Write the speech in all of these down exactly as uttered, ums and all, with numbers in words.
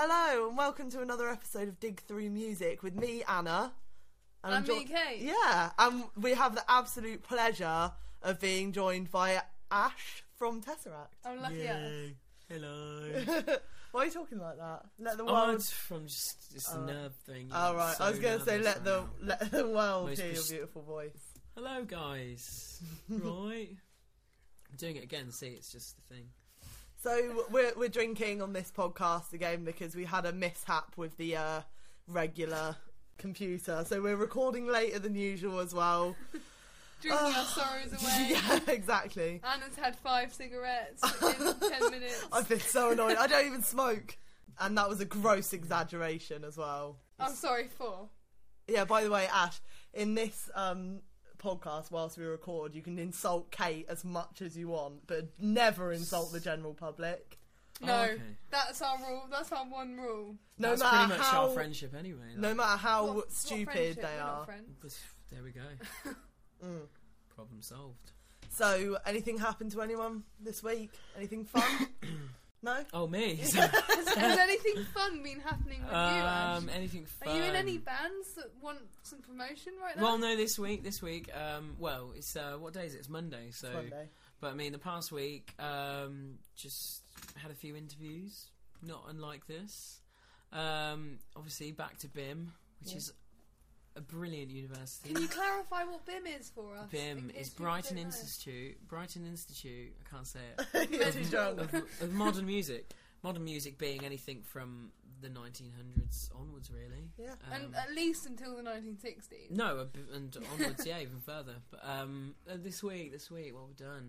Hello and welcome to another episode of Dig Through Music with me, Anna. And, and me, jo- Kate. Yeah, and we have the absolute pleasure of being joined by Ash from Tesseract. I'm lucky Yay. Hello. Why are you talking like that? Let the oh, world... it's from just it's a oh. nerve thing. Oh, right. So I was going to say let the now. let the world Most hear your pres- beautiful voice. Hello, guys. Right. I'm doing it again. See, it's just the thing. So we're we're drinking on this podcast again because we had a mishap with the uh, regular computer. So we're recording later than usual as well. Drinking our sorrows away. Yeah, exactly. Anna's had five cigarettes in ten minutes. I've been so annoyed. I don't even smoke. And that was a gross exaggeration as well. I'm sorry for. Yeah, by the way, Ash, in this um, podcast, whilst we record, you can insult Kate as much as you want, but never insult the general public. No, oh, okay. that's our rule. That's our one rule. No That's matter pretty much how, our friendship anyway. No matter how What- what stupid friendship? they We're not are. friends. But there we go. Mm. Problem solved. So, anything happened to anyone this week? Anything fun? No? Oh, me. has, has anything fun been happening with you, Ash? um, anything fun? Are you in any bands that want some promotion right now? Well, no, this week. This week. Um, well, it's uh, what day is it? It's Monday. So, It's Monday. but I mean, the past week, um, just had a few interviews, not unlike this. Um, obviously, back to B I M, which Yeah. is a brilliant university. Can you clarify what B I M is for us? B I M in is case people Brighton don't know? Institute. Brighton Institute. I can't say it. You're too drunk. of, of modern music. Modern music being anything from the nineteen hundreds onwards, really. Yeah. Um, And at least until the nineteen sixties. no, a bit- and onwards, yeah, even further. But um, uh, this week, this week, what we've done?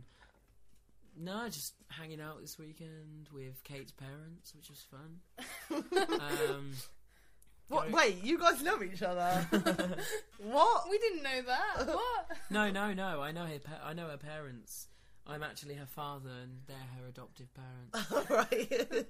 No, just hanging out this weekend with Kate's parents, which was fun. um, What? go- Wait, you guys know each other? What? We didn't know that. What? No, no, no. I know her. Pa- I know her parents. I'm actually her father, and they're her adoptive parents. right.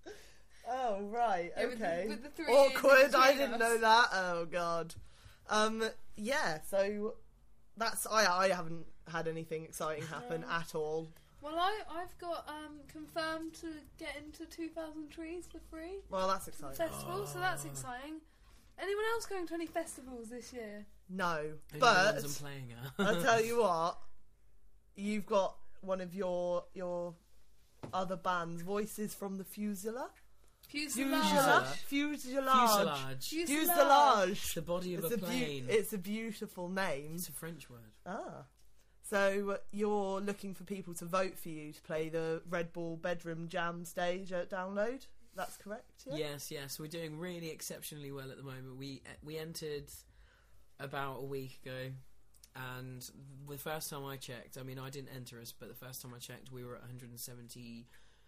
Oh, right. Yeah, with the- Okay. with the three Awkward. years in I between didn't us. know that. Oh, God. Um. Yeah. So that's I. I haven't had anything exciting happen No. at all. Well, I, I've got um, confirmed to get into two thousand Trees for free Well, that's exciting. festival, so that's exciting. Anyone else going to any festivals this year? No, Only the but ones I'm playing her. I'll tell you what. You've got one of your your other bands, Voices from the Fusila. Fuselage. Fuselage. Fuselage. Fuselage. The body of It's a a, beau- plane. it's a beautiful name. It's a French word. Ah. So uh, you're looking for people to vote for you to play the Red Bull Bedroom Jam stage at Download? That's correct, yeah? Yes, yes. We're doing really exceptionally well at the moment. We we entered about a week ago, and the first time I checked, I mean, I didn't enter us, but the first time I checked, we were at one hundred seventy-nine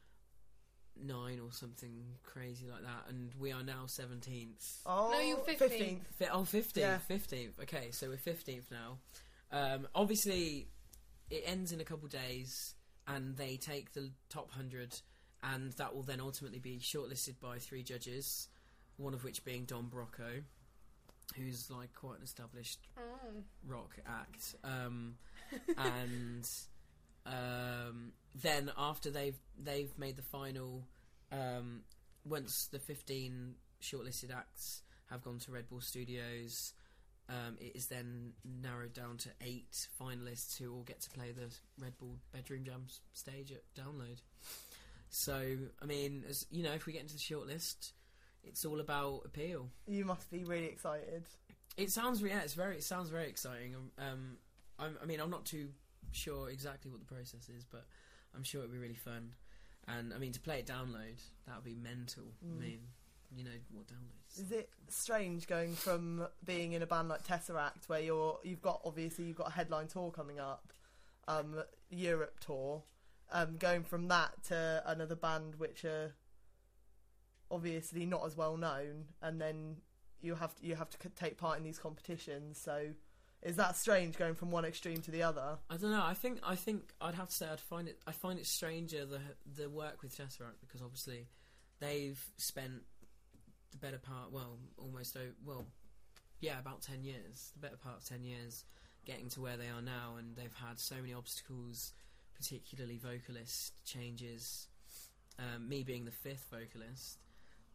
or something crazy like that, and we are now seventeenth. Oh, No, you're fifteenth. Fi- oh, fifteenth, Yeah. fifteenth. Okay, so we're fifteenth now. Um, obviously, it ends in a couple days, and they take the top one hundred, and that will then ultimately be shortlisted by three judges, one of which being Don Brocco, who's like quite an established Oh. rock act. Um, and um, then after they've they've made the final, um, once the fifteen shortlisted acts have gone to Red Bull Studios, um, it is then narrowed down to eight finalists who all get to play the Red Bull Bedroom Jam s- stage at Download. So, I mean, as you know, if we get into the shortlist, it's all about appeal. You must be really excited. It sounds, yeah, it's very, it sounds very exciting. Um, um, I'm, I mean, I'm not too sure exactly what the process is, but I'm sure it'll be really fun. And I mean, to play it Download, that would be mental. Mm. I mean, you know what Download is. Is it strange going from being in a band like Tesseract, where you're you've got obviously you've got a headline tour coming up, um, Europe tour, um, going from that to another band which are obviously not as well known, and then you have to, you have to c- take part in these competitions. So, is that strange going from one extreme to the other? I don't know. I think I think I'd have to say I'd find it. I find it stranger the the work with Tesseract, because obviously they've spent the better part, well, almost o- well, yeah, about ten years, the better part of ten years, getting to where they are now, and they've had so many obstacles, particularly vocalist changes. Um, me being the fifth vocalist,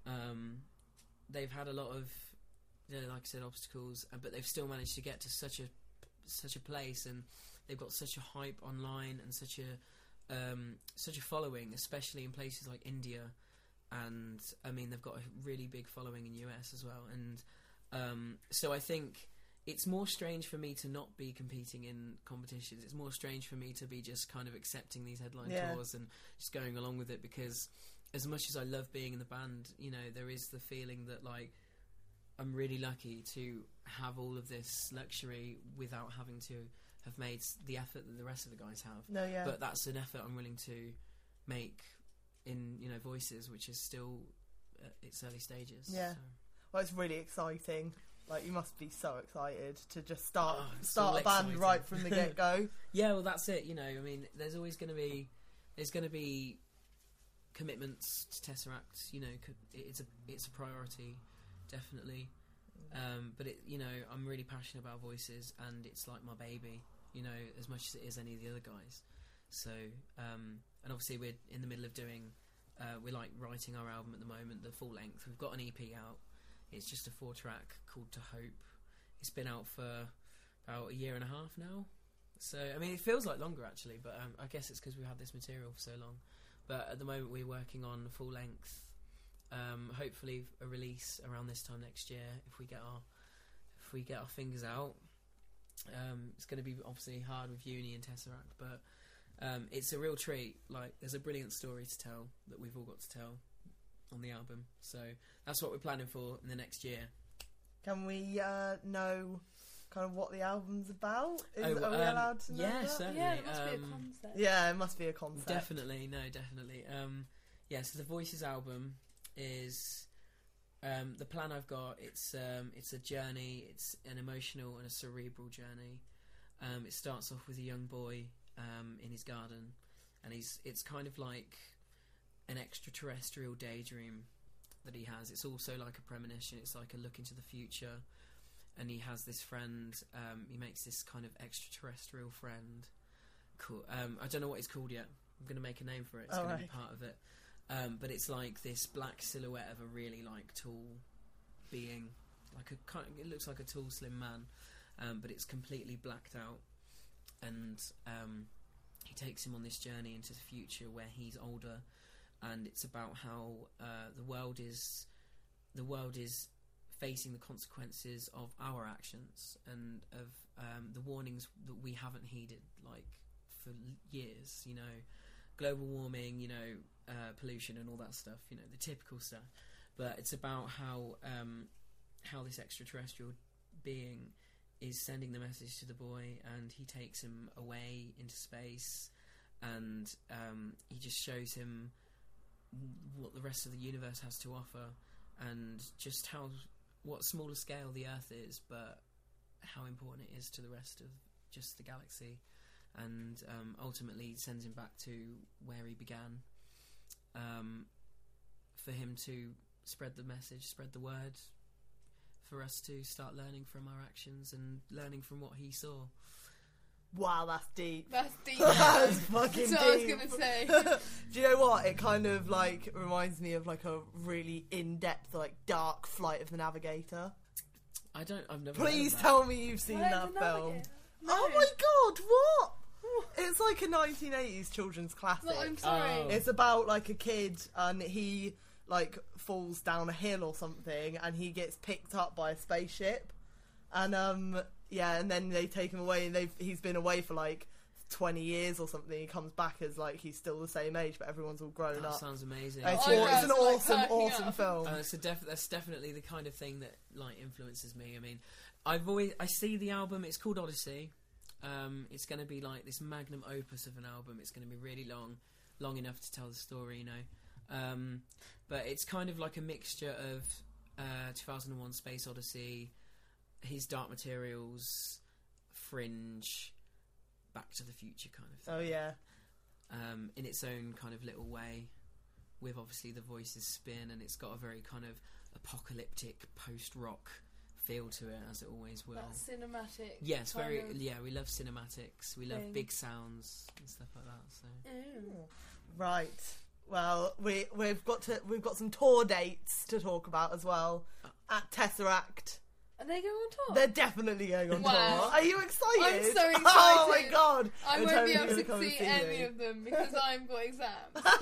Um, they've had a lot of, you know, like I said, obstacles, uh, but they've still managed to get to such a such a place, and they've got such a hype online and such a um, such a following, especially in places like India, and I mean they've got a really big following in U S as well, and um, so I think it's more strange for me to not be competing in competitions. It's more strange for me to be just kind of accepting these headline Yeah. tours and just going along with it, because as much as I love being in the band, you know, there is the feeling that, like, I'm really lucky to have all of this luxury without having to have made the effort that the rest of the guys have. No, yeah. But that's an effort I'm willing to make in, you know, Voices, which is still at its early stages. Yeah. So. Well, it's really exciting. Like, you must be so excited to just start Oh, it's start all a band exciting. right from the get go. Yeah, well, that's it. You know, I mean, there's always going to be there's going to be commitments to Tesseract. You know, co- it's a it's a priority, definitely. Um, but it, you know, I'm really passionate about Voices, and it's like my baby. You know, as much as it is any of the other guys. So, um, and obviously we're in the middle of doing. Uh, we're like writing our album at the moment, the full length. We've got an E P out. It's just a four track called To Hope. It's been out for about a year and a half now. So, I mean, it feels like longer actually, but um, I guess it's because we've had this material for so long. But at the moment, we're working on full length. Um, hopefully, a release around this time next year if we get our if we get our fingers out. Um, it's going to be obviously hard with uni and Tesseract, but um, it's a real treat. Like, there's a brilliant story to tell that we've all got to tell on the album. So that's what we're planning for in the next year. Can we uh, know kind of what the album's about? Is, Oh, are we um, allowed to know yeah, that? certainly. Yeah, it must be a um, concept. Yeah, it must be a concept. Definitely, no, definitely. Um, yeah, so the Voices album is um, the plan I've got. It's um, it's a journey. It's an emotional and a cerebral journey. Um, it starts off with a young boy um, in his garden, and he's it's kind of like an extraterrestrial daydream that he has. It's also like a premonition. It's like a look into the future, and he has this friend. Um, he makes this kind of extraterrestrial friend. Cool. Um, I don't know what it's called yet. I'm going to make a name for it. It's Oh, going to be right. part of it. Um, but it's like this black silhouette of a really like tall being, like a kind. It looks like a tall, slim man, um, but it's completely blacked out. And um, he takes him on this journey into the future where he's older, and it's about how uh, the world is, the world is facing the consequences of our actions and of um, the warnings that we haven't heeded, like for years. You know, global warming, you know, uh, pollution and all that stuff. You know, the typical stuff. But it's about how um, how this extraterrestrial being is sending the message to the boy, and he takes him away into space, and um, he just shows him what the rest of the universe has to offer, and just how what smaller scale the Earth is, but how important it is to the rest of just the galaxy, and um, ultimately sends him back to where he began, um, for him to spread the message, spread the word, for us to start learning from our actions and learning from what he saw. Wow, that's deep. That's deep. That's fucking That's what I was deep. going to say. Do you know what? It kind of like reminds me of like a really in-depth, like dark Flight of the Navigator. I don't. I've never. Please heard of tell me you've seen Flight that of the film. Navigator. No. Oh my god, what? It's like a nineteen eighties children's classic. Well, I'm sorry. Oh. It's about like a kid and he like falls down a hill or something and he gets picked up by a spaceship, and um yeah, and then they take him away, and they've he's been away for like twenty years or something. He comes back as like he's still the same age, but everyone's all grown That up. sounds amazing. It's, Oh, aw- yeah, it's an it's like awesome, perking awesome up. film. Uh, so def- that's definitely the kind of thing that like influences me. I mean, I've always I see the album. It's called Odyssey. Um, it's going to be like this magnum opus of an album. It's going to be really long, long enough to tell the story, you know. Um, but it's kind of like a mixture of uh, two thousand one: Space Odyssey, his Dark Materials, Fringe, Back to the Future kind of thing. Oh yeah. Um, in its own kind of little way, with obviously the Voices spin, and it's got a very kind of apocalyptic post-rock feel to it, as it always will. That cinematic. Yes, kind very. of Yeah, we love cinematics. We love thing. big sounds and stuff like that. So Ew. Right. Well, we we've got to we've got some tour dates to talk about as well at Tesseract. Are they going on tour? They're definitely going on Wow. tour. Are you excited? I'm so excited. Oh my god! I They're won't be totally able gonna come to and see see any you. of them because I've got exams.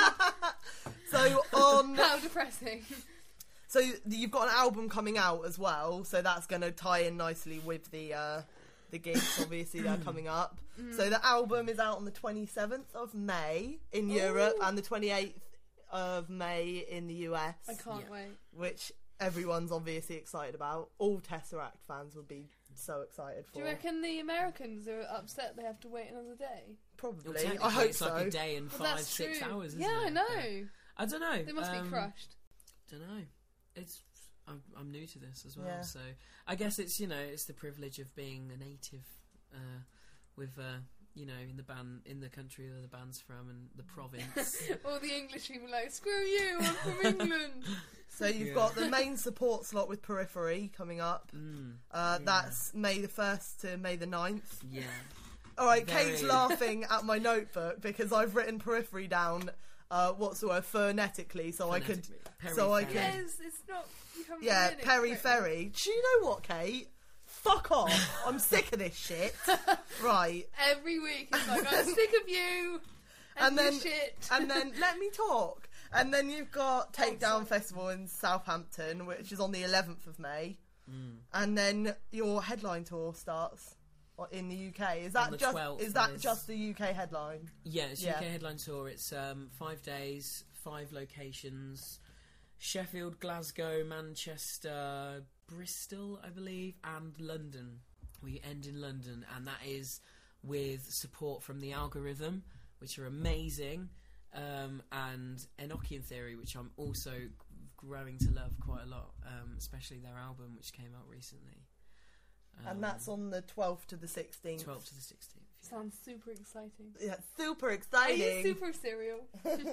So on, How depressing. so you've got an album coming out as well. So that's going to tie in nicely with the uh, the gigs. Obviously, they're coming up. Mm. So the album is out on the twenty-seventh of May in Europe Ooh. and the twenty-eighth of May in the U S. I can't Yeah. wait. Which everyone's obviously excited about. All Tesseract fans would be so excited for. Do you reckon the Americans are upset they have to wait another day? Well, Probably. technically I hope it's so. like a day and Well, five, that's six true. hours. Isn't Yeah, it? I know. I don't know. They must um, be crushed. Don't know. It's I'm, I'm new to this as well, Yeah. so I guess it's you know it's the privilege of being a native, uh, with uh, you know in the band in the country where the band's from and the province. All the English people are like, screw you, I'm from England. So you've Yeah. got the main support slot with Periphery coming up. mm, Uh, Yeah. That's May the first to May the ninth. yeah. All right, Very- Kate's laughing at my notebook because I've written Periphery down. Uh, what's the word? Phonetically, so I could. Phonetically. so I Periphery. could- Yes, it's not. You haven't Yeah, read it Peri correctly. Ferry. Do you know what, Kate? Fuck off! I'm sick of this shit. Right, Every week it's like, I'm sick of you and, And then- your shit. and then let me talk. And then you've got Oh, Takedown sorry. Festival in Southampton, which is on the eleventh of May. Mm. And then your headline tour starts in the U K. Is that the just twelfth is that is- just the U K headline? Yeah, it's Yeah. U K headline tour. It's um, five days, five locations: Sheffield, Glasgow, Manchester, Bristol, I believe, and London. We end in London, and that is with support from the Algorithm, which are amazing, um, and Enochian Theory, which I'm also growing to love quite a lot, um, especially their album, which came out recently. Um, And that's on the twelfth to the sixteenth. twelfth to the sixteenth. Sounds super exciting. Yeah, super Are you exciting. super serial?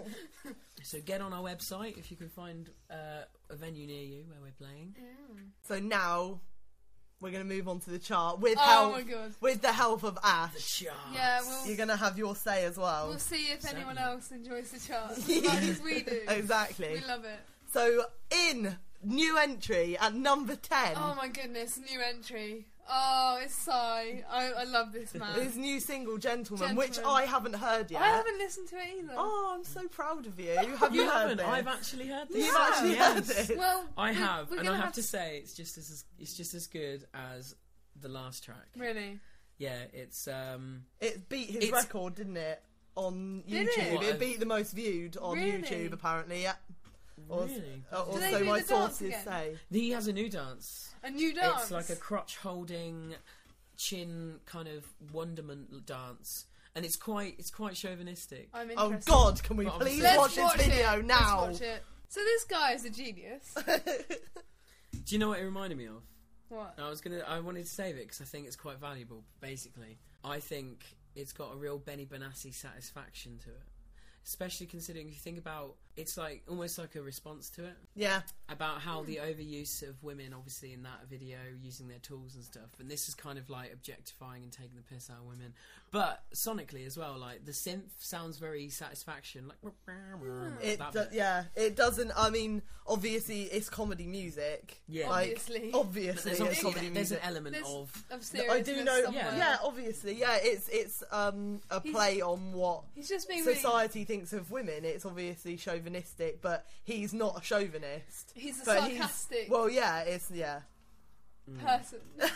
So get on our website if you can find uh, a venue near you where we're playing. So now we're going to move on to the chart with Oh help my god. with the help of The Ash. charts. Yeah, we'll, You're going to have your say as well. we'll see if Certainly. anyone else enjoys the chart as much as we do. Exactly. We love it. So in new entry at number ten. Oh my goodness, new entry. Oh, it's Psy. I, I love this man. His new single, Gentleman, which Gentleman. I haven't heard yet. I haven't listened to it either. Oh, I'm so proud of you. Have you, You heard haven't. this? I've actually heard this. You've actually yes. heard it. Well, I we- have, we're and I gonna have to say it's just as it's just as good as the last track. Really? Yeah, it's um It beat his It's- record, didn't it? On Did YouTube. it? What, It I've- beat the most viewed on Really? YouTube, apparently. Yeah. Or, really. uh, Do they also, do my the dance sources again? say. He has a new dance. A new dance? It's like a crotch holding, chin kind of wonderment dance, and it's quite it's quite chauvinistic. I'm Oh interested. God! Can we But please obviously- Let's watch this video it. now? Let's watch it. So this guy is a genius. Do you know what it reminded me of? What? I was gonna. I wanted to save it because I think it's quite valuable. Basically, I think it's got a real Benny Benassi satisfaction to it, especially considering if you think about it's like almost like a response to it Yeah. about how the overuse of women, obviously in that video, using their tools and stuff, and this is kind of like objectifying and taking the piss out of women, but sonically as well. Like the synth sounds very satisfaction, like It that do- bit. yeah, it doesn't. I mean, obviously, it's comedy music. Yeah. like, Obviously. But obviously, there's it's obviously comedy there's an music. element There's- of Of I seriousness do know. somewhere. Yeah. Yeah, obviously, yeah. It's it's um a He's- play on what He's just being really... society thinks of women. It's obviously chauvinistic, but he's not a chauvinist. He's a But sarcastic he's well, yeah. It's yeah, person.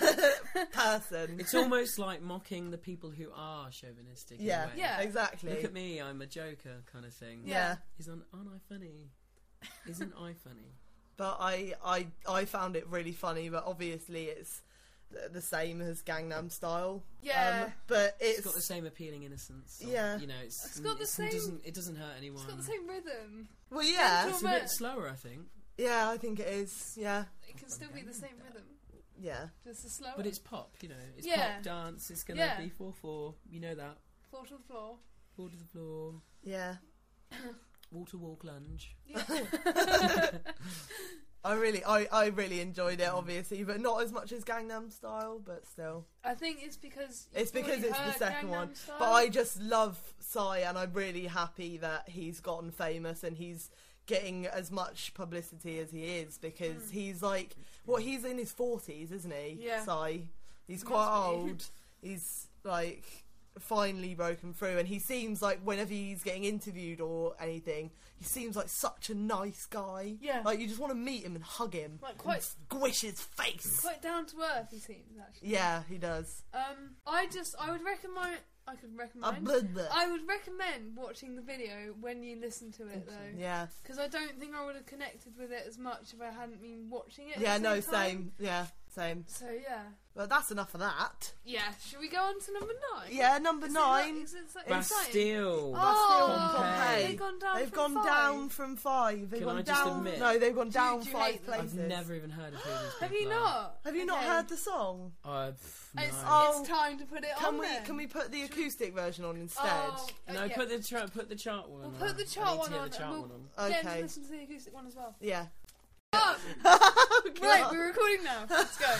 person. It's almost like mocking the people who are chauvinistic. in a yeah, way. Yeah. exactly. Look at me, I'm a joker, kind of thing. Yeah. Isn't aren't I funny? Isn't I funny? But I, I, I found it really funny. But obviously, it's th- the same as Gangnam Style. Yeah. Um, but it's, It's got the same appealing innocence. of- Yeah. You know, it's, It's got the it same- doesn't it doesn't hurt anyone. It's got the same rhythm. well, yeah, It's a bit slower, I think, yeah. I think it is. Yeah, It can still be the same rhythm. yeah. Just a slower. but it's pop. You know, it's Yeah. pop dance. It's gonna Yeah. be four four. You know that. Fall to the floor. Four to the floor. Yeah. Wall to wall lunge. Yeah. I really, I, I really enjoyed it, obviously, but not as much as Gangnam Style, but still. I think it's because It's you've because already it's the heard second Gangnam one. Style. But I just love Psy, and I'm really happy that he's gotten famous and he's getting as much publicity as he is, because Mm. he's like, well, he's in his forties, isn't he? Yeah. Psy. He's He quite must be. old. He's like finally broken through, and he seems like whenever he's getting interviewed or anything, he seems like such a nice guy. Yeah. Like you just want to meet him and hug him, Like, quite- and squish his face. Quite down to earth, he seems, actually. Yeah, he does. Um, I just, I would recommend, I could Uh, recommend, blah, blah. I would recommend watching the video when you listen to it, though. Yeah, Because I don't think I would have connected with it as much if I hadn't been watching it. at yeah, the no, same time. same. Yeah, same. So yeah, But that's enough of that. yeah. Should we go on to number nine? Yeah, number Is it not- nine. is it so exciting? Bastille. Oh, Bastille Pompeii. they've gone down. They've from gone five. down from five. They've Can gone I just down. admit- No, they've gone Do- down do you five hate them? places. I've never even heard of who these people Have you are. not? Have you not Okay. heard the song? Uh, pff, no. It's, Oh. it's time to put it Can on we then. can we put the acoustic version on instead? Oh, No, okay. put the chart. Put the chart one. We'll on. put the I chart need one to hear on. The chart and one on. we'll get Okay. to listen to the acoustic one as well. Yeah. Oh, oh, right, God. we're recording now. Let's go.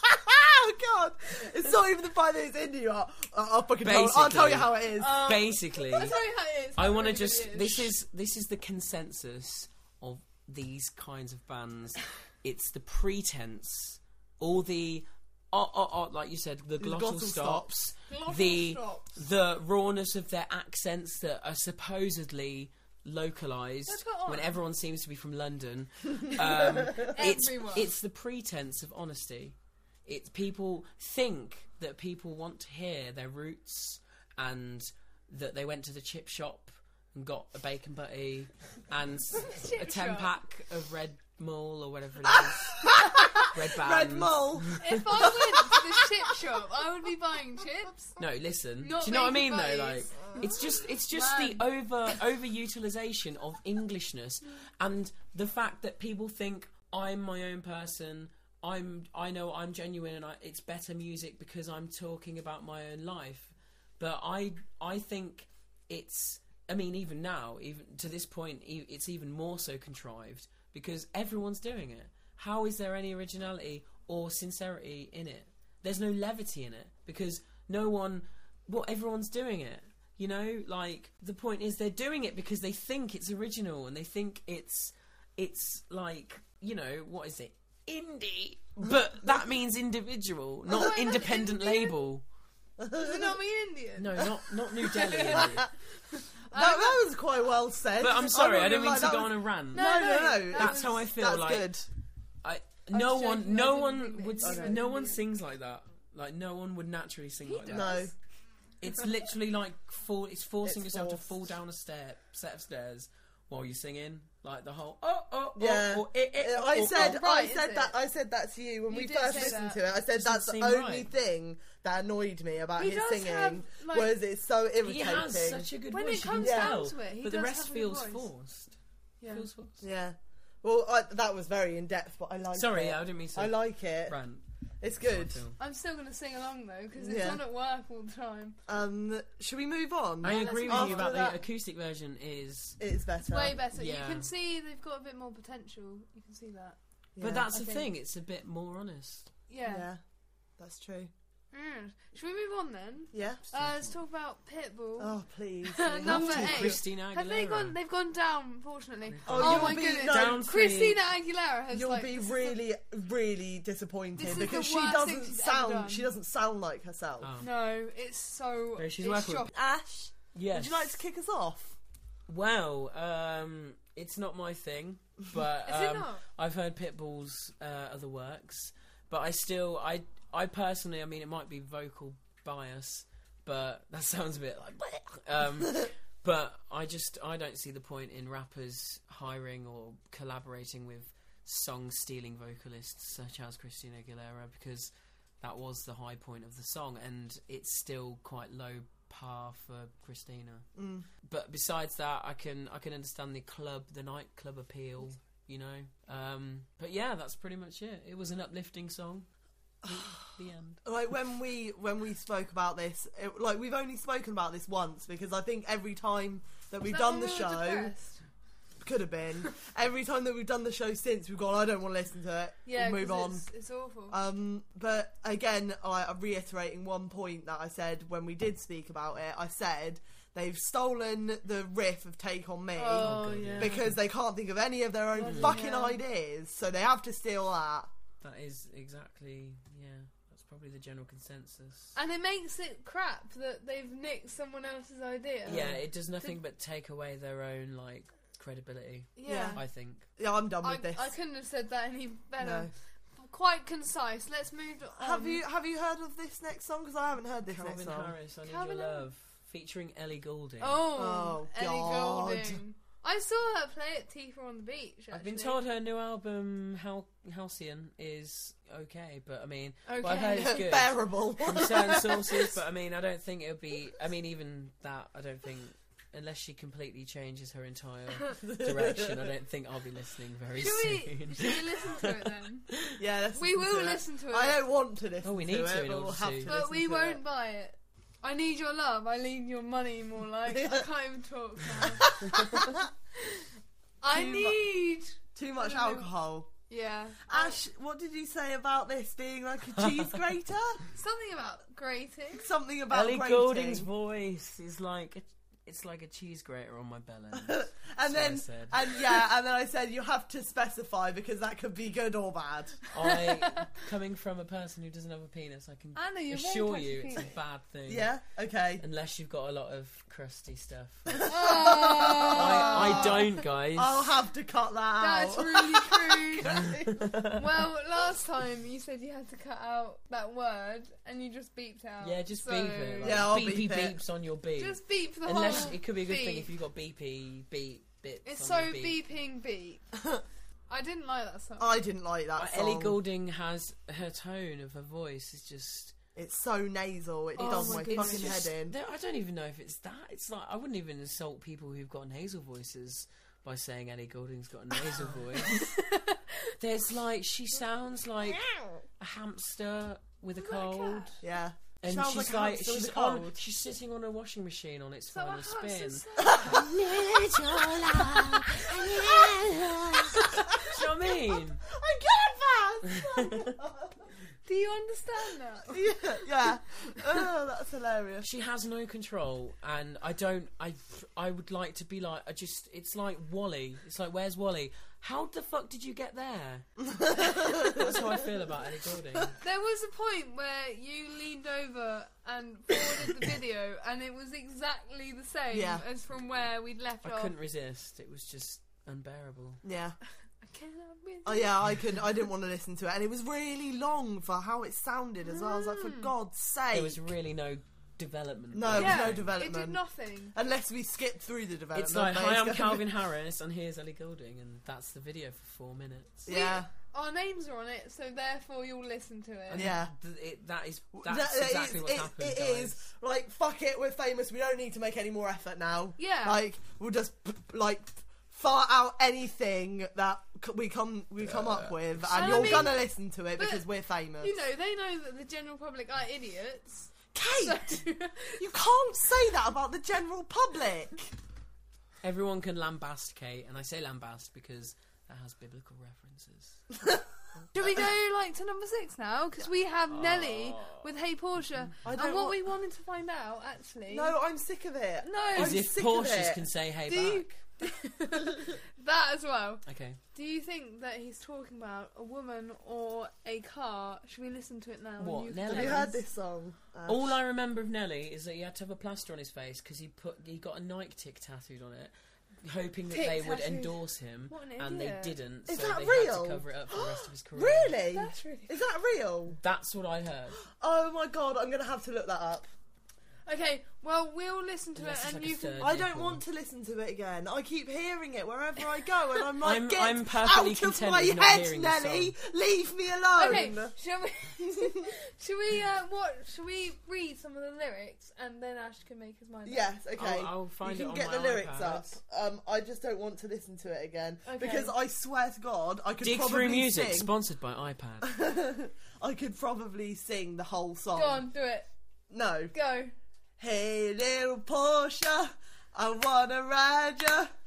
Oh God! It's not even the five minutes into you. Are. I'll fucking tell. I'll tell you Basically. how it is. Um, Basically, I'll tell you how it is. I how want to really just. it This is this is the consensus of these kinds of bands. It's the pretense, all the, oh, oh, oh, like you said, the The glottal glottal stops, Glottal the stops. the rawness of their accents that are supposedly localized Let's go on. when everyone seems to be from London. Um, it's Everyone. it's the pretense of honesty. It's people think that people want to hear their roots and that they went to the chip shop and got a bacon butty and Chip a ten shop. pack of Red Mole or whatever it is. Red Band. Red Mole. If I went to the chip shop, I would be buying chips. No, listen. Not Do you know what I bacon mean though? butties. Like it's just it's just Man. the over overutilization of Englishness and the fact that people think I'm my own person. I'm I know I'm genuine and I, it's better music because I'm talking about my own life. But I I think it's I mean even now even to this point e- it's even more so contrived because everyone's doing it. How is there any originality or sincerity in it? There's no levity in it because no one well everyone's doing it. You know, like the point is they're doing it because they think it's original and they think it's it's like, you know, what is it? Indie. But that means individual, not Oh, independent Indian? label. Does it not mean Indian? No, not not New Delhi. Indie. That, that was quite well said. But I'm sorry, I not don't gonna mean lie, to go that on a was- rant. No, no, no. that That's was- how I feel. That's like good. I, I no was one, joking, no I didn't one think that would, he said no one Indian. sings like that. Like no one would naturally sing He like that. No. It's literally like fall, it's forcing It's yourself forced. to fall down a stair, set of stairs while you're singing. Like the whole oh oh Yeah. oh, oh eh, eh, I oh, said, oh. right, I is said it? that, I said that to you when You we did first say listened that. to it. I said Doesn't that's the seem only right. thing that annoyed me about He his does singing, have, like- was it's so He irritating. has such a good When voice. it you comes can down tell, to it, he but the does rest have a good feels voice. forced. Yeah. Feels forced. Yeah. Well, I, that was very in depth, but I like Sorry, it. yeah, I didn't mean to I like it. rant. It's That's how I good. feel. I'm still going to sing along though because it's Yeah. on at work all the time. Um, should we move on? I Yeah, agree let's with you after about that- the acoustic version. Is It's better. Way better. Yeah. You can see they've got a bit more potential. You can see that. Yeah. but that's I the think- thing. It's a bit more honest. Yeah. Yeah, that's true. Mm. Should we move on then? Yeah. Uh, let's talk about Pitbull. Oh please. Number We have to. eight. Christina Aguilera. Have they gone? They've gone down, unfortunately. Oh, Oh, you'll my be- goodness! no, Down three. Christina Aguilera has You'll like. be this is the- really, really disappointed This is because the she worst thing doesn't she's ever sound. done. She doesn't sound like herself. Oh. No, it's so. Yeah, she's it's working with- shocking. Ash, Yes. would you like to kick us off? Well, um, it's not my thing, but Is it um, not? I've heard Pitbull's uh, other works, but I still, I, I personally, I mean, it might be vocal bias, but that sounds a bit like, um, but I just, I don't see the point in rappers hiring or collaborating with song-stealing vocalists such as Christina Aguilera because that was the high point of the song, and it's still quite low par for Christina. Mm. But besides that, I can I can understand the club, the nightclub appeal, you know. Um, but yeah, that's pretty much it. It was an uplifting song. The, the end. Like when we when we spoke about this, it, like we've only spoken about this once because I think every time that we've Is that done when the we were show, depressed? could have been. Every time that we've done the show since, we've gone, I don't want to listen to it. Yeah, we'll move 'cause on. It's, it's awful. Um, but again, I, I'm reiterating one point that I said when we did speak about it. I said they've stolen the riff of Take On Me oh, God, yeah. because they can't think of any of their own Bloody fucking hell. ideas, so they have to steal that. That is exactly, yeah, that's probably the general consensus. And it makes it crap that they've nicked someone else's idea. Yeah, it does nothing but take away their own, like, credibility, Yeah. I think. Yeah, I'm done I, with this. I couldn't have said that any better. No. Quite concise. Let's move on. Have you have you heard of this next song? Because I haven't heard this Calvin next song. Harris, I Need Calvin Your Harris. Love, featuring Ellie Goulding. Oh, Oh, Ellie God. Goulding. I saw her play at Tifa on the beach. Actually. I've been told her new album, Hal- Halcyon, is okay, but I mean, Okay. well, I've heard it's good Bearable. from certain sources, but I mean, I don't think it'll be, I mean, even that, I don't think, unless she completely changes her entire direction, I don't think I'll be listening very Should we, soon. should we listen to it then? Yeah, let's We listen will to it. listen to it. I don't want to listen Oh, we to need it, to in but order we'll have to. to But listen we to won't it. buy it. I need your love. I need your money. More like I can't even talk now. I Too mu- need. Too much I don't know. alcohol. Yeah. Ash, what did you say about this being like a cheese grater? Something about grating. Something about Ellie grating. Goulding's voice is like, a, it's like a cheese grater on my belly. And That's what I then, said. and yeah, and then I said you have to specify because that could be good or bad. I, coming from a person who doesn't have a penis, I can Anna, you won't assure touch you your it's a penis. bad thing. Yeah. Okay. Unless you've got a lot of crusty stuff. Oh, I, I don't, guys. I'll have to cut that That's out. really crude. Well, last time you said you had to cut out that word, and you just beeped out. Yeah, just so beep it. Like, Yeah, I'll beepy beep it. beeps on your beep. Just beep the Unless whole it could be a good thing beep. if you've got beepy beep bits. It's on so your beep. beeping beep. I didn't like that song. I didn't like that But song. Ellie Goulding has her tone of her voice is just. It's so nasal. It Oh does my my goodness. fucking just- head in. there- I don't even know if it's that. It's like I wouldn't even insult people who've got nasal voices by saying Ellie Goulding's got a nasal voice. There's like she sounds like a hamster with a Is that a cold. cat? Yeah. And Sounds she's like a like, hamster with she's a on, cold. she's sitting on a washing machine on its So final a spin. hamster Do you know what I mean? I get that. Do you understand that? yeah. Yeah. Oh, that's hilarious. She has no control, and I don't. I I would like to be like. I just. It's like Wally. It's like, where's Wally? How the fuck did you get there? That's how I feel about Ellie Goulding. There was a point where you leaned over and forwarded the video, and it was exactly the same Yeah. as from where we'd left I off. couldn't resist. It was just unbearable. Yeah. I cannot breathe. Oh yeah, I could. I didn't want to listen to it, and it was really long for how it sounded as well. I was like, for Mm. God's sake, There was really no development. No, there was yeah, no It development. did nothing. unless we skip through the development. It's like, then hi, I'm gonna Calvin be- Harris, and here's Ellie Goulding, and that's the video for four minutes. Yeah, Our names are on it, so therefore you'll listen to it. And Yeah. th- it, that is that's That- exactly it what's is- happened. It guys. is like, fuck it, we're famous. We don't need to make any more effort now. Yeah. Like we'll just like fart out anything that c- we come we come up with, and And I you're mean- gonna listen to it but, because we're famous. You know, they know that the general public are idiots. Kate, So you can't say that about the general public. Everyone can lambast Kate, and I say lambast because that has biblical references. should we go like to number six now? Because we have Nelly with Hey Portia, I and don't what want- we wanted to find out actually. No, I'm sick of it. No. I'm As if sick of Porsches it. can say hey Do you- back. that as well. Okay. Do you think that he's talking about a woman or a car? Should we listen to it now? and What, you Nelly? Have you tell heard us? this song? Ash? All I remember of Nelly is that he had to have a plaster on his face because he put he got a Nike tick tattooed on it, hoping that Tick they would tattooed. endorse him, What an and they idiot. didn't. Is so that they real? had to cover it up for the rest of his career. Really? That's really. Is that real? That's what I heard. Oh my god, I'm gonna have to look that up. Okay, well we'll listen to Unless it it's and like a you can. third I don't nipple. want to listen to it again. I keep hearing it wherever I go, and I'm like, I'm- get I'm perfectly out of content my with not head, hearing this Nelly. song. Leave me alone. Okay, shall we? shall we? Uh, what? Shall we read some of the lyrics and then Ash can make his mind up? Yes, okay. I'll, I'll find you it can on get my the lyrics iPad. up. Um, I just don't want to listen to it again Okay. because I swear to God, I could Dig probably Through Music, sing. sponsored by iPad. I could probably sing the whole song. Go on, do it. No. Go. Hey, little Portia, I wanna ride ya.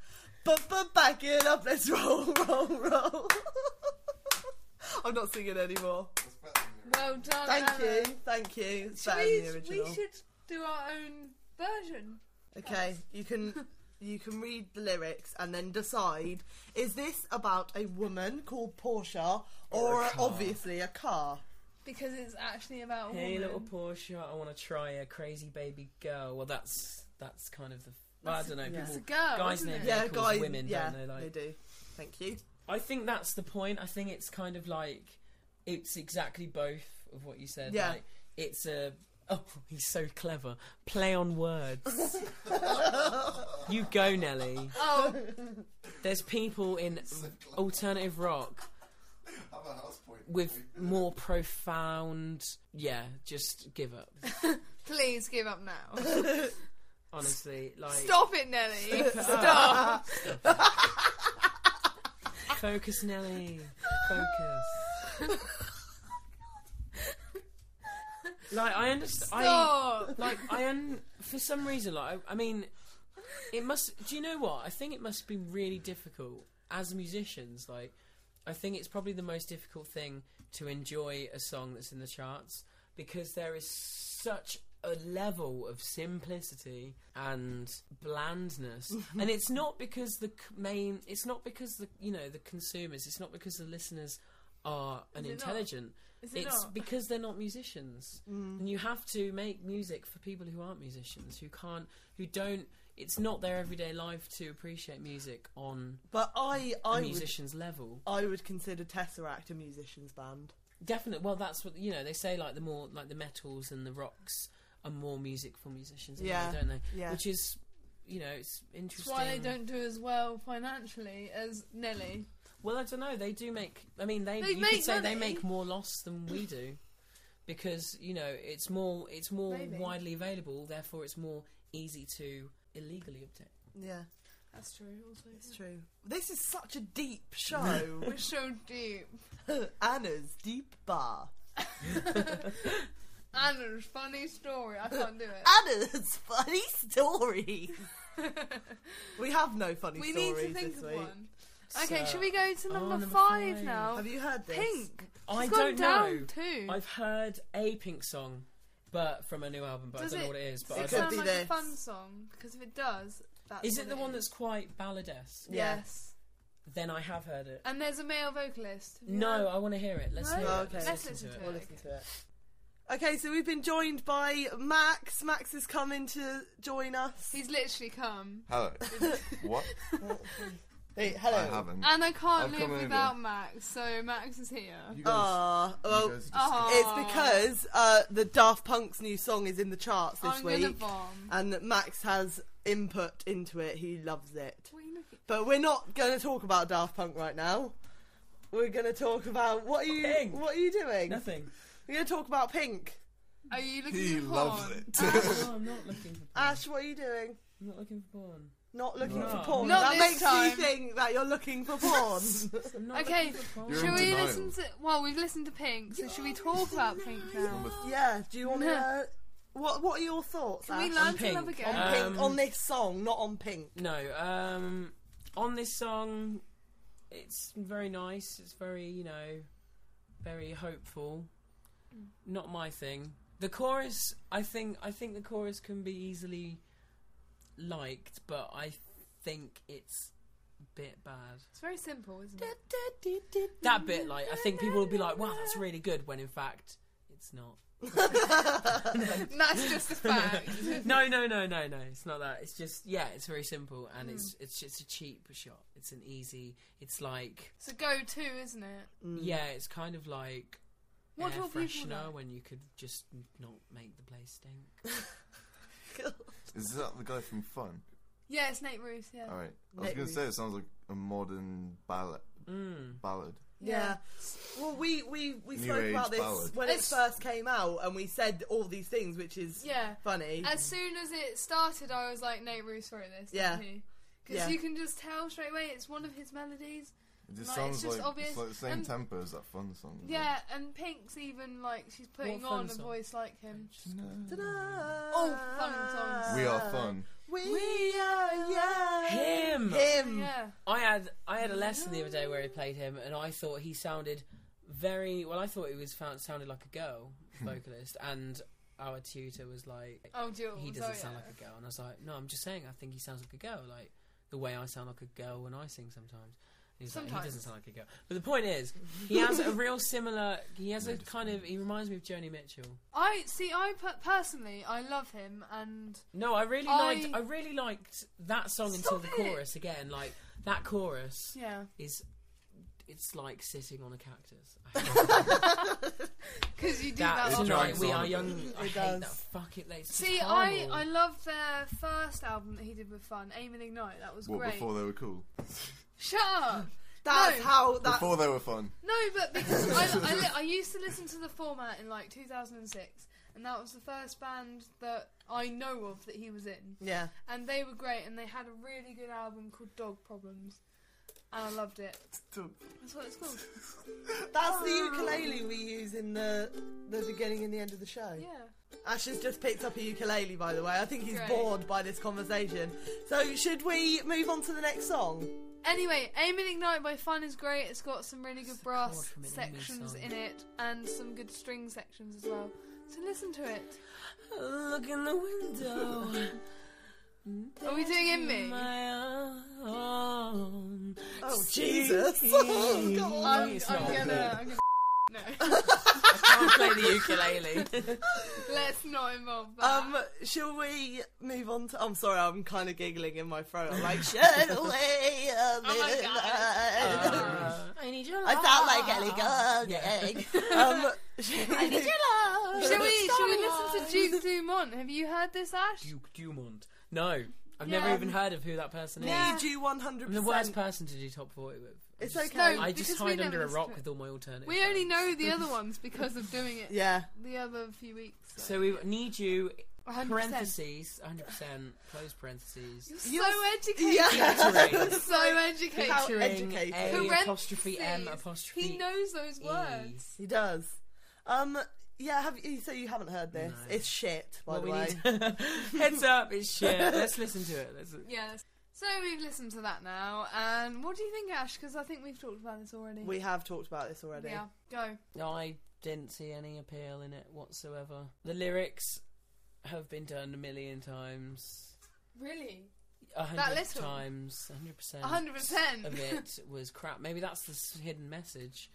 But but back it up, let's roll, roll, roll. I'm not singing anymore. Well done, Thank Anna. you, thank you. It's Should better we, than the original. we should do our own version. Okay, you can you can read the lyrics and then decide: is this about a woman called Portia or, Or a a- car. obviously a car? Because it's actually about a Hey, woman. little Portia, I want to try a crazy baby girl. Well, that's that's kind of the. Well, I don't know. yeah. It's a People, girl, guys isn't name it? Yeah, Yeah, calls guys. women, yeah, don't they, like- they do. Thank you. I think that's the point. I think it's kind of like it's exactly both of what you said. Yeah. Like, it's a. Oh, he's so clever. Play on words. You go, Nelly. Oh, There's people in alternative rock Have a house point. with more profound. Yeah, just give up. please give up now. Honestly, like Stop it, Nelly. Stop. Stop. Focus, Nelly. Focus. Like I understand. I Stop. like I un- for some reason like I, I mean, it must. Do you know what? I think it must be really difficult as musicians. Like, I think it's probably the most difficult thing to enjoy a song that's in the charts because there is such a level of simplicity and blandness, and it's not because the c- main. It's not because the you know the consumers. It's not because the listeners are Is it not? unintelligent. Is it It's not? because they're not musicians, Mm. and you have to make music for people who aren't musicians, who can't, who don't. It's not their everyday life to appreciate music on But I a I would, musician's level. I would consider Tesseract a musician's band. Definitely. Well, that's what you know. They say like the more like the metals and the rocks are more music for musicians, Yeah. don't they? Yeah. Which is, you know, it's That's interesting. why they don't do as well financially as Nelly. Well, I don't know. They do make. I mean, they. They you make could say they money. make more loss than we do, because you know it's more. It's more Maybe. widely available. Therefore, it's more easy to illegally obtain. Yeah, That's true. Also, it's true. This is such a deep show. we're so deep. Anna's Deep Bar. Anna's funny story. I can't do it. Anna's funny stories. We have no funny we need stories to think this of week. one. Okay, So- should we go to Oh, number, number five, five. now? Have you heard this? Pink. I It's gone don't down know. too. I've heard a Pink song, but from a new album, but Does I don't it- know what it is. But it I Does could it don't- sound be like this. a fun song? Because if it does, that's is what it the one is. that's quite balladesque? Yeah. Yes. Then I have heard it. And there's a male vocalist. Have you No, heard? I want to hear it. Let's No? hear Oh, it. okay. Let's listen listen to to it. it. We'll listen to it. Okay, so we've been joined by Max. Max is coming to join us. He's literally come. Hello. What? Hey, hello. I haven't. And I can't I've live come over. without Max, so Max is here. You guys. Ah, you well, guys just Aw. it's because uh, the Daft Punk's new song is in the charts this I'm gonna week, bomb. and Max has input into it. He loves it. What are you looking? But we're not going to talk about Daft Punk right now. We're going to talk about what are you? Pink. What are you doing? Nothing. We're going to talk about Pink. Are you looking He for loves porn? it. No, I'm not looking for porn. Ash, what are you doing? I'm not looking for porn. Not looking No. for porn. Not that this makes time. you think that you're looking for porn. I'm not Okay, looking for porn. You're Should in we denial. listen to? Well, we've listened to Pink, so should we talk about Pink now? Number Yeah. Do you want to? Yeah. Uh, what What are your thoughts? Can we Ash? learn On to love Pink. again? on Pink Um, on this song, not on Pink. No, um, on this song, it's very nice. It's very, you know, very hopeful. Not my thing. The chorus, I think, I think the chorus can be easily liked, but I think it's a bit bad. It's very simple, isn't it? That bit, like, I think people will be like, "Wow, that's really good," when in fact, it's not. That's just a fact. No, no, no, no, no. It's not that. It's just, yeah, it's very simple, and it's it's just a cheap shot. It's an easy. It's like, It's a go-to, isn't it? Mm. yeah, it's kind of like What air do people freshener like? when you could just not make the place stink. Is that the guy from Fun? Yeah, it's Nate Ruth. Yeah. Alright. I was Nate going to Reeves. say it sounds like a modern ballad. Mm. ballad. Yeah. Well, we we, we New spoke age about this ballad. when it It's- first came out, and we said all these things, which is Yeah. funny. As soon as it started, I was like, Nate Ruth wrote this. Yeah. Because Yeah. you can just tell straight away it's one of his melodies. It just Like, sounds it's just like obvious. it's like the same And- tempo as that Fun song. isn't Yeah, and Pink's even like she's putting What fun on a song? voice like him. Ta-da. Oh, fun songs. it? We are fun. We are, yeah. Here him. Him. Yeah. I had I had a lesson the other day where he played him, and I thought he sounded very well. I thought he was found, sounded like a girl vocalist, and our tutor was like, Oh, Jules. he doesn't oh, sound yeah. like a girl, and I was like, no, I'm just saying, I think he sounds like a girl, like the way I sound like a girl when I sing sometimes. And he's like, he Sometimes. doesn't sound like a girl. But the point is, he has a real similar. He has a kind of. He reminds me of Joni Mitchell. I see. I per- personally, I love him, and No, I really I- liked. I really liked that song until Stop the it. chorus again. Like that chorus yeah, is. It's like sitting on a cactus. I hate that. because you do That that. is often. drags right. We on are a young. bit. I It hate does. that. Fuck it. It's See, just I horrible. I love their first album that he did with Fun, Aim and Ignite. That was What, great. before they were cool? Shut up. That's No. how. That's Before they were fun. No, but because I, I, li- I used to listen to the format in like two thousand six, and that was the first band that I know of that he was in, yeah. and they were great, and they had a really good album called Dog Problems, and I loved it. That's what it's called. That's the ukulele we use in the the beginning and the end of the show. Yeah. Ash has just picked up a ukulele, by the way. I think he's Great. bored by this conversation. So, should we move on to the next song? Anyway, Aim and Ignite by Fun is great. It's got some really good It's a brass chord from an Enemy sections song. in it, and some good string sections as well. So listen to it. Look in the window. Are we doing In Me? Oh, Oh, Jesus. Oh, come on. I'm, It's I'm not gonna. I'm gonna no. I can't play the ukulele. Let's not involve that. Um, shall we move on to... I'm sorry, I'm kind of giggling in my throat. I'm like, shed away a Oh my little God. light. Uh, I need your love. I sound like Ellie Goulding. um, I need your love. Shall we, shall we listen to Duke Dumont? Have you heard this, Ash? Duke Dumont. No, I've Yeah. never even heard of who that person is. Yeah. Need you one hundred I'm percent. the worst person to do top forty with. I It's just- okay. No, I just because we hide never under a listen rock to it. with all my alternatives. We only know the other ones because of doing it Yeah. the other few weeks. So we need you. one hundred percent. Parentheses, one hundred percent, close parentheses. You're You're- so educated. Yeah. You're so educated. How Featuring educated. A Parentheses. apostrophe M apostrophe He knows those E. words. He does. Um, yeah, have you, so you haven't heard this. No. It's shit, by Well, the we way. need heads up, it's shit. Let's listen to it. Let's... Yes. So we've listened to that now, and what do you think, Ash? Because I think we've talked about this already. We have talked about this already. Yeah, go. I didn't see any appeal in it whatsoever. The lyrics have been done a million times. Really? A That hundred little? times. A hundred percent. A hundred percent. of it was crap. Maybe that's the s- hidden message.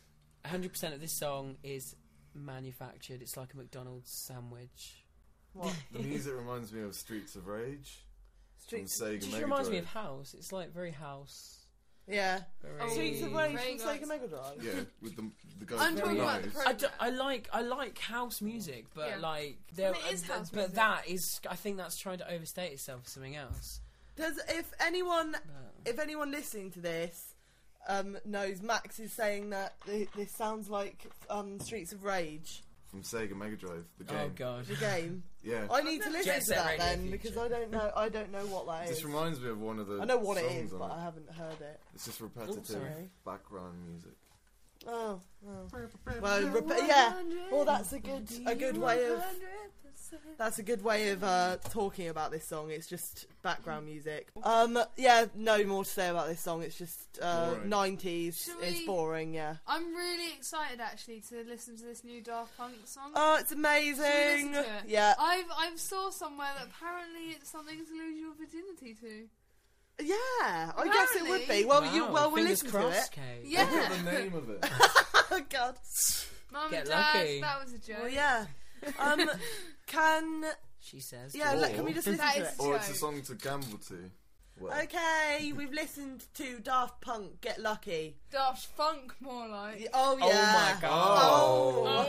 A hundred percent of this song is manufactured. It's like a McDonald's sandwich. What? The music reminds me of Streets of Rage. Streets, From Sega It just Mega reminds me of Drive. House. It's like very House. yeah. Very... Oh, Streets of Very Rage from nice. Sega Mega Drive. Yeah, with the, the guy I'm with talking the about the nose. pro- I, do, I like I like house music, but Yeah. like there, Well, it is uh, house but music. that is I think that's trying to overstate itself for something else. Does if anyone But- if anyone listening to this um, knows, Max is saying that th- this sounds like um, Streets of Rage, From Sega Mega Drive, the game. Oh god. the game. Yeah. I need to listen Jet to Set that Radio then Future. because I don't know. I don't know what that It is. just reminds me of one of the I know what it songs is, on but it. I haven't heard it. It's just repetitive sorry. background music. Oh, oh. well, rep- yeah. Well, that's a good a good way of that's a good way of uh, talking about this song. It's just background music. Um, yeah, no more to say about this song. It's just uh, Boring. nineties. Should It's we- boring. Yeah. I'm really excited actually to listen to this new Daft Punk song. Oh, it's amazing. listen to it? Yeah, I've I've saw somewhere that apparently it's something to lose your virginity to. yeah. I guess it would Apparently. be. Well, Wow, you well we'll fingers listen crossed, to it. Kate. Yeah. Look at the name of it. Oh God. Mum Get and Dad, lucky. that was a joke. Well, yeah. Um, can She says. yeah? Or- Let, can we just listen That to is- it? Or it's a Joke. song to gamble to. Well, Okay, we've listened to Daft Punk, Get Lucky. Daft Funk, more like. Oh, Oh yeah. my god. Oh.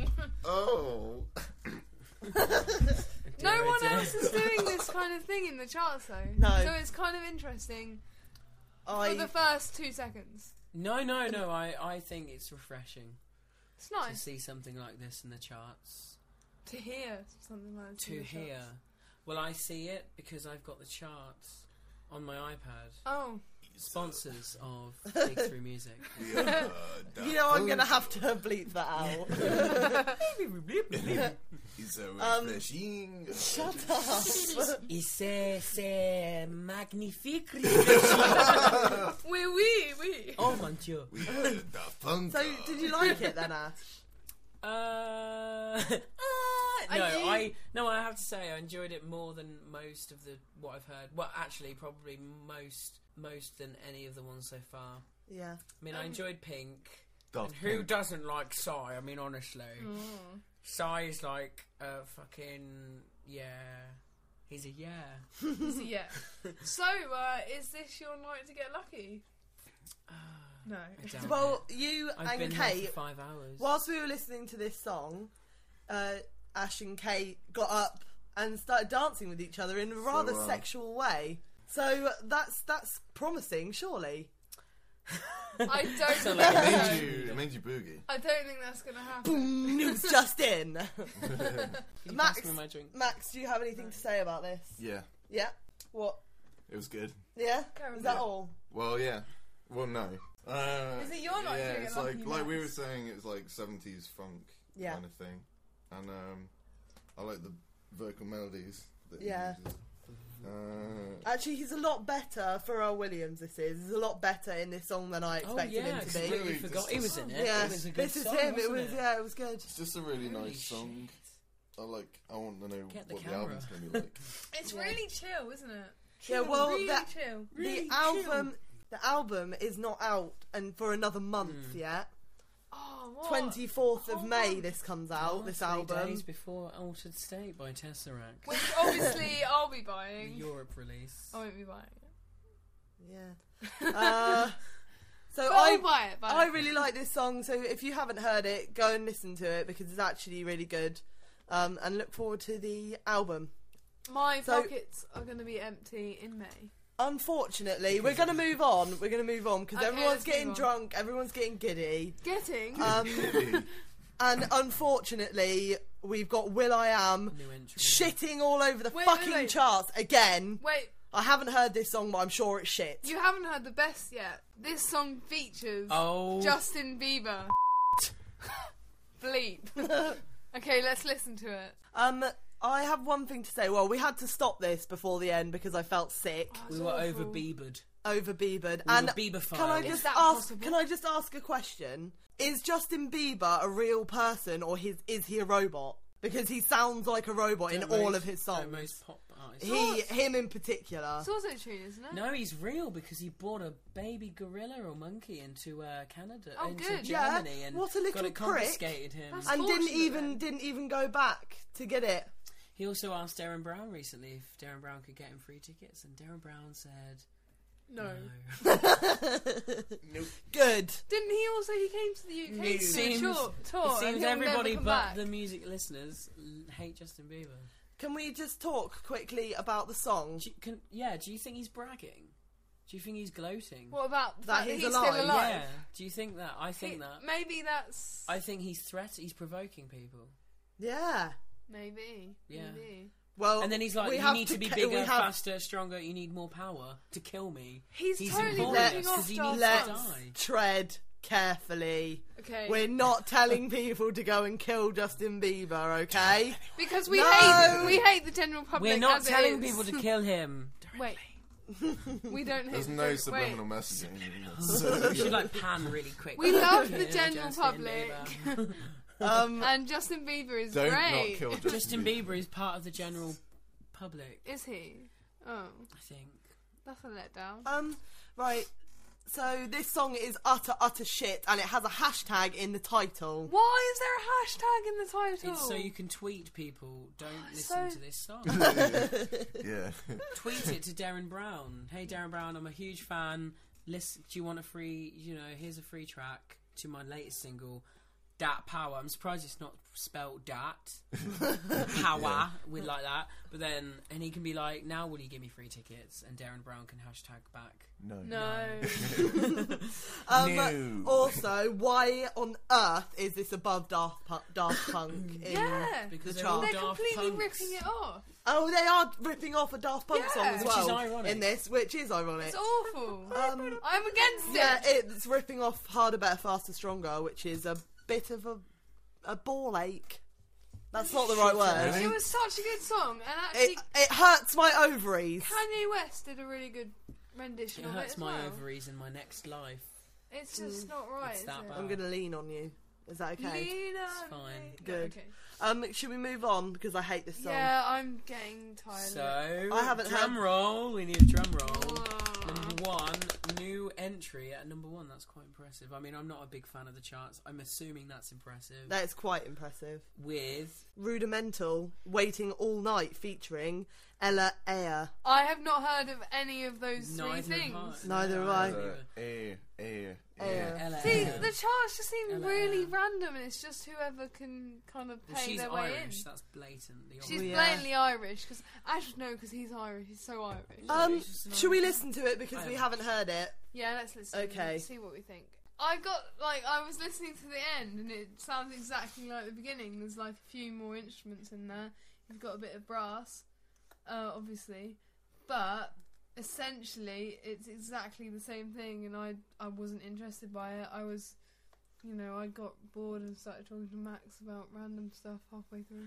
Oh. Oh. No one else is doing this kind of thing in the charts though. No. So it's kind of interesting I, for the first two seconds. No, no, no. I, I think it's refreshing It's to nice see something like this in the charts. to hear something like this. in To the hear. charts. Well, I see it because I've got the charts on my iPad. Oh, sponsors of Dig Through Music. We are You know I'm going to have to bleep that out. It's so Um, refreshing. Shut up. C'est, c'est magnifique. Oui, oui, oui. Oh mon dieu. We are Daft Punk. So, did you like it then, Ash? Uh, uh, Are no, you- I no, I have to say I enjoyed it more than most of the what I've heard. Well, actually, probably most most than any of the ones so far. Yeah. I mean, I Um, enjoyed Pink. Daft And who Punk. doesn't like Psy? I mean, honestly, Mm. Psy is like a fucking yeah. He's a yeah. So, yeah. So, uh, is this your night to get lucky? No. I doubt Well, it. you I've and been Kate, here for five hours. whilst we were listening to this song, uh, Ash and Kate got up and started dancing with each other in a rather uh, sexual way. So that's that's promising, surely. I don't So, think like, It so. made you, it made you boogie. I don't think that's going to happen. Boom, news just in. Can you Max- pass me my drink? Max, do you have anything to say about this? Yeah, Yeah. What? it was good. Yeah. Go Is that Yeah. all? Well, yeah. Well, no. Uh, Is it your night Yeah, to get it's lucky, like like we were Max? saying, it's like seventies funk Yeah. kind of thing, and um, I like the vocal melodies that he Yeah. uses. Uh, Actually, he's a lot better. Pharrell Williams, this is. He's a lot better in this song than I Oh expected yeah, him to 'cause be. I Really really forgot just he a was in song. it. Yeah, It was a good this is song, him. It wasn't was yeah, it was good. it's just a really Holy nice song. shit. I like. I want to know Get the what the camera. album's gonna be like. It's Yeah. really chill, isn't it? Yeah, Chill, well, really that- chill. Really the album, the album is not out and for another month Hmm. yet. Oh, what? Twenty fourth of Whole May, month? this comes out. Oh, this three album. days before Altered State by Tesseract. Which obviously I'll be The buying. Europe release. I won't be buying it. Yeah. Uh, so But I I'll buy it. Buy I it. really like this song. So if you haven't heard it, go and listen to it because it's actually really good. Um, and look forward to the album. My So- pockets are going to be empty in May. Unfortunately, we're going to move on. We're going to move on because Okay, everyone's let's move getting on. drunk. Everyone's getting giddy. Getting. Um, and unfortunately, we've got Will I Am New entry. shitting all over the Wait, wait, fucking wait. charts again. Wait, I haven't heard this song, but I'm sure it's shit. you haven't heard the best yet. This song features Oh. Justin Bieber. Bleep. Okay, let's listen to it. Um, I have one thing to say. Well, we had to stop this before the end because I felt sick, Oh, we it's were awful. over Biebered. over Biebered. We and were Bieber-filed. can I Is just that ask? possible? Can I just ask a question? Is Justin Bieber a real person or his, is he a robot? Because he sounds like a robot in Don't all most- of his don't songs. most pop artists. He, him in particular. It's also true, isn't it? No, he's real because he brought a baby gorilla or monkey into uh, Canada, Oh, into good. Yeah, Germany, and what a little got it prick. confiscated him. That's And didn't fortunate even then. didn't even go back to get it. He also asked Darren Brown recently if Darren Brown could get him free tickets, and Darren Brown said No. no. Good. Didn't he also? He came to the U K It to do a seems- tour, tour It and seems he'll everybody never come but back. the music listeners l- hate Justin Bieber. Can we just talk quickly about the song? Do you, can, yeah, do you think he's bragging? Do you think he's gloating? What about the That fact that he's he's alive? still alive? Yeah. Do you think that? I think He- that. Maybe that's. I think he's threat. He's provoking people. Yeah. Maybe. Yeah. Maybe. Well, And then he's like, we "You have need to be ca- bigger, we have- faster, stronger. You need more power to kill me." He's, He's totally important ripping because off he Daft needs Let's to Punk. die. tread carefully. Okay. We're not telling people to go and kill Justin Bieber, okay? Because we No! hate we hate the general public. We're not as it telling is. people to kill him. Wait. We don't hate. There's the no gen- subliminal wait. messaging. We should like pan really quick. We love the Yeah, general Justin public. Bieber. Um, And Justin Bieber is Don't great. not kill Justin, Justin Bieber is part of the general public. Is he? Oh, I think. that's a letdown. um, right. So this song is utter, utter shit, and it has a hashtag in the title. Why is there a hashtag in the title? It's so you can tweet people. Don't it's listen so- to this song. Yeah. Tweet it to Darren Brown. Hey Darren Brown, I'm a huge fan. Listen, do you want a free? You know, here's a free track to my latest single. Dat Power. I'm surprised it's not spelled Dat Power Yeah. with like that. But then, and he can be like, now will you give me free tickets? And Darren Brown can hashtag back. No. No. Um, No. Also, why on earth is this above Daft, Pu- Daft Punk in Yeah. Because the they're all chart? They're Daft completely Punks. ripping it off. Oh, they are ripping off a Daft Punk Yeah. song as Which well is ironic. in this, which is ironic. It's awful. Um, I'm against yeah, it. it's ripping off Harder, Better, Faster, Stronger, which is a bit of a a ball ache. That's not the right word. Really? It was such a good song, and actually, It, it hurts my ovaries. Kanye West did a really good rendition It of it hurts as my well. ovaries in my next life. It's just not right. It's is that it? bad. I'm going to lean on you. Is that okay? Lean It's on fine. me. No, Good. okay. Um, should we move on because I hate this song? Yeah, I'm getting tired. So, of it. I haven't drum heard- roll. We need a drum roll. Whoa. Number one, new entry at number one. That's quite impressive. I mean, I'm not a big fan of the charts. I'm assuming that's impressive. That is quite impressive. With Rudimental, Waiting All Night featuring Ella Eyre. I have not heard of any of those three neither things. have I. Neither have No, I. neither. Air, air, Air. air. Ella See, Eyre. the charts just seem Ella really Eyre. random, and it's just whoever can kind of Well, pay she's their way Irish. in. That's blatantly She's Well, yeah. blatantly Irish, because Ash would know because he's Irish. He's so Irish. Um, it's just an should we Irish- listen to it because I we haven't. haven't heard it? Yeah, let's listen. Okay. See what we think. I got like I was listening to the end, and it sounds exactly like the beginning. There's like a few more instruments in there. You've got a bit of brass, uh, obviously, but essentially it's exactly the same thing. And I I wasn't interested by it. I was, you know, I got bored and started talking to Max about random stuff halfway through.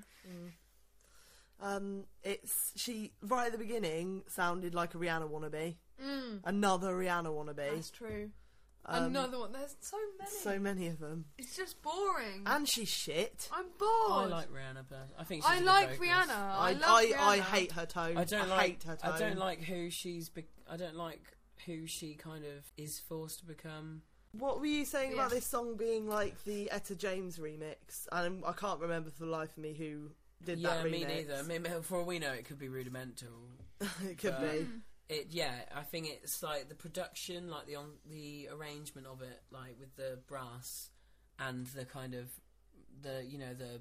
Um, it's she right at the beginning sounded like a Rihanna wannabe. Mm, Another Rihanna wannabe. that's true. Um, Another one. There's so many. So many of them. It's just boring. And she's shit. I'm I bored. like Rihanna. But I think she's I a good like vocalist. Rihanna. I, I love I, Rihanna. I hate her tone. I don't I like. hate her tone. I don't like who she's. Be- I don't like who she kind of is forced to become. What were you saying about Yeah. this song being like the Etta James remix? And I can't remember for the life of me who did yeah, that remix. me neither. I mean, for all we know, it could be rudimental. It could Uh, be. Mm. It yeah, I think it's like the production, like the on the arrangement of it, like with the brass and the kind of the you know the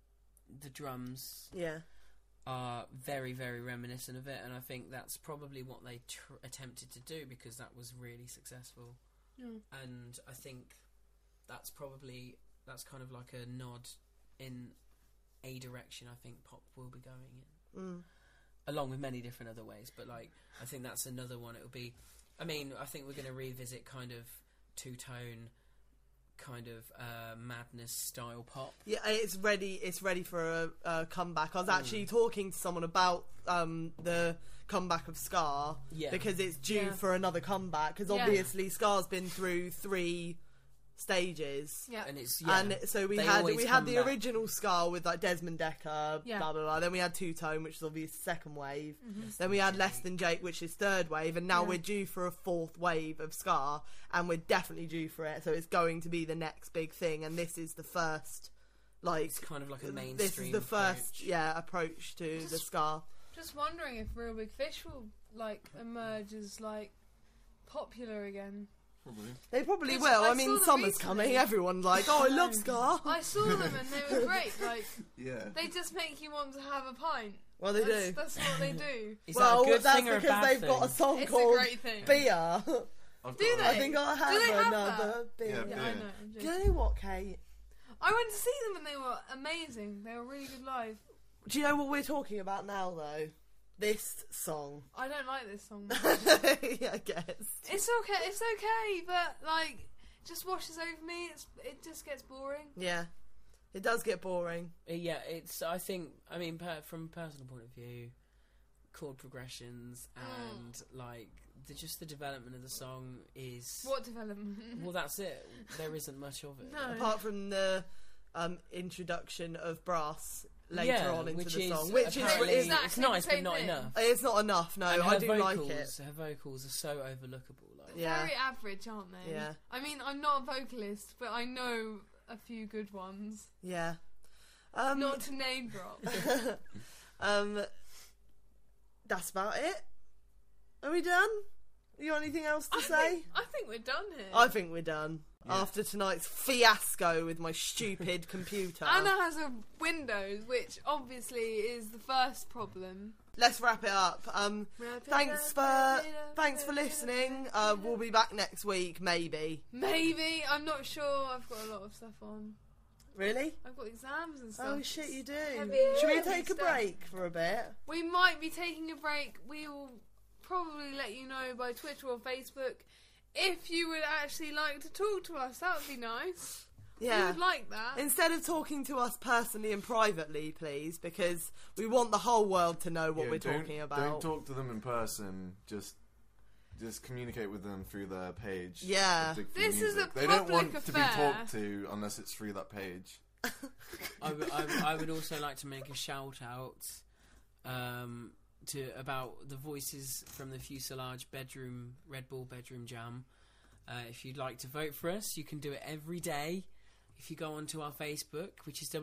the drums Yeah. are very very reminiscent of it, and I think that's probably what they tr- attempted to do because that was really successful. Mm. And I think that's probably that's kind of like a nod in a direction I think pop will be going in. Mm. Along with many different other ways, but like I think that's another one. It'll be, I mean, I think we're going to revisit kind of two tone, kind of uh, madness style pop. Yeah, it's ready. It's ready for a, a comeback. I was Mm. actually talking to someone about um, the comeback of Scar Yeah, because it's due Yeah. for another comeback. Because Yeah. obviously Scar's been through three stages. Yeah. and it's yeah, And so we They had always we had come the back. original Scar with like Desmond Decker, Yeah. blah blah blah. Then we had Two Tone, which is obviously second wave. Mhm. Then we had Less Than Jake, which is third wave, and now Yeah. we're due for a fourth wave of Scar, and we're definitely due for it. So it's going to be the next big thing, and this is the first, like, it's kind of like a mainstream. this is the first, approach. yeah, approach to the Just- Scar. Just wondering if Real Big Fish will like emerge as like popular again. Probably. They probably Because will. I I mean, saw them summer's recently. coming. Everyone's like, "Oh, I love No. Scar." I saw them and they were great. Like Yeah. they just make you want to have a pint. Well, they that's, do. That's what they do. Is Well, that a good that's thing or a because bad they've thing? got a song It's a called great thing. Beer. I've Do got they? I think I have, they have another beer. Yeah, Yeah, beer. I know. I'm Do joking. you know what, Kate? I went to see them and they were amazing. They were really good live. Do you know what we're talking about now, though? This song. I don't like this song. Yeah, I guess. It's okay. It's okay, but like, just washes over me. It's it just gets boring. Yeah. It does get boring. Uh, Yeah, it's. I think. I mean, per, from a personal point of view, chord progressions and like the, just the development of the song is. What development? Well, that's it. There isn't much of it. No. Apart from the um, introduction of brass later Yeah, on into which the is song, which is, apparently- is Exactly it's nice, the but same not thing. enough. it's not enough. No, And I her do vocals, like it. Her vocals are so overlookable. Like, Yeah. Very average, aren't they? Yeah. I mean, I'm not a vocalist, but I know a few good ones. Yeah. Um, Not to name drop. um, that's about it. Are we done? You got anything else to I say? think, I think we're done here. I think we're done. Yeah. after tonight's fiasco with my stupid computer. Anna has a Windows, which obviously is the first problem. Let's wrap it up. Um, thanks for thanks for listening. Uh, we'll be back next week, maybe. Maybe. I'm not sure. I've got a lot of stuff on. Really? I've got exams and stuff. Oh shit, you do. Heavy, Should we heavy take a stuff. break for a bit? We might be taking a break. We will probably let you know by Twitter or Facebook if you would actually like to talk to us. That would be nice. We Yeah. would like that. Instead of talking to us personally and privately, please, because we want the whole world to know what Yeah, we're don't- talking about. Don't talk to them in person. Just, just communicate with them through their page. Yeah. of Dig for This is Music. a They don't public want to be affair. talked to unless it's through that page. I, w- I, w- I would also like to make a shout out um, to about the Voices from the Fuselage Bedroom Red Bull Bedroom Jam. Uh, if you'd like to vote for us, you can do it every day. If you go onto our Facebook, which is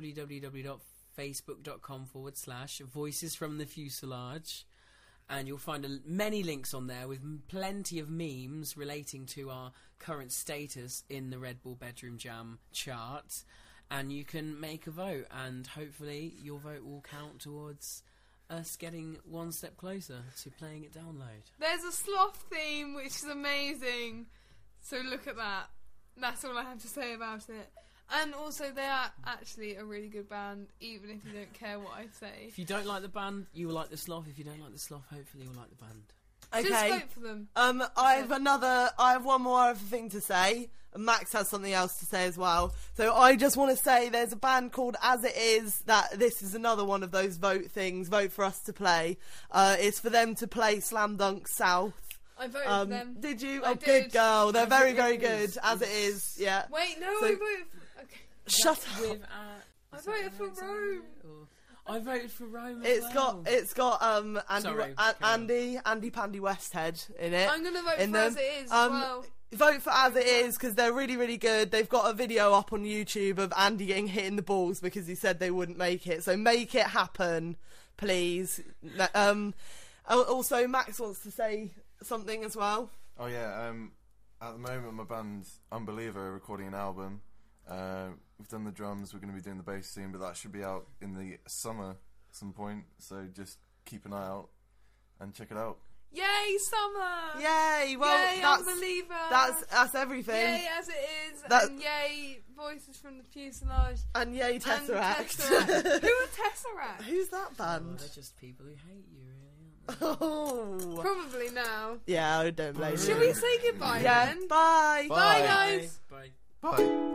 www.facebook.com forward slash Voices from the Fuselage, and you'll find a, many links on there with m- plenty of memes relating to our current status in the Red Bull Bedroom Jam chart. And you can make a vote, and hopefully your vote will count towards us getting one step closer to playing it download. There's a sloth theme, which is amazing. So look at that. That's all I have to say about it. And also, they are actually a really good band, even if you don't care what I say. If you don't like the band, you will like the sloth. If you don't like the sloth, hopefully you'll like the band. Just Okay. vote for them. Um, I have another. I have one more other thing to say. And Max has something else to say as well. So I just want to say there's a band called As It Is. That this is another one of those vote things. Vote for us to play. Uh, it's for them to play Slam Dunk South. I voted Um, for them. did you? I Oh, good did. girl. They're As very, It very Is. good. As It Is. Yeah. Wait, no, So- I voted for... Okay. Shut up. With, uh, I is that voted the for right song? Rome. Or- I voted for Rome. As It's well. got it's got um Andy Sorry, An- carry on. Andy Andy Pandy Westhead in it. I'm going to vote in for them. As It Is Um, as well. Vote for As It Is because they're really, really good. They've got a video up on YouTube of Andy getting hit in the balls because he said they wouldn't make it. So make it happen, please. Um, al- also, Max wants to say something as well. Oh yeah. Um, at the moment, my band Unbeliever are recording an album. Uh, we've done the drums. We're going to be doing the bass soon, but that should be out in the summer at some point. So just keep an eye out and check it out. Yay, summer! Yay! Well, Yay, that's Unbeliever! that's that's everything. Yay, As It Is! That- And yay, Voices from the Fuselage. And yay, And Tesseract. Tesseract. Who are Tesseract? Who's that Oh, band? they're just people who hate you, really, aren't they? Oh, Probably now. yeah, I don't blame you. Should we say goodbye Yeah, then? bye. Bye, guys! Bye. Bye.